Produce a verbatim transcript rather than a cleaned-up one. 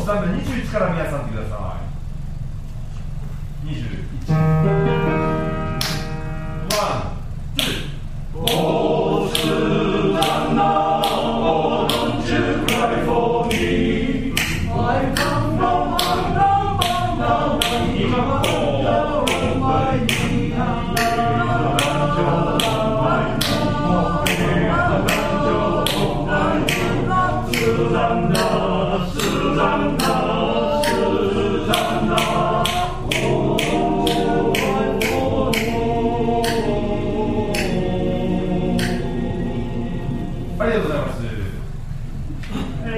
スタンドにじゅういちから皆さんってください。にじゅういち。